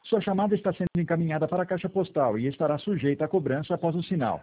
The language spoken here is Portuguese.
Sua chamada está sendo encaminhada para a caixa postal e estará sujeita a cobrança após o sinal.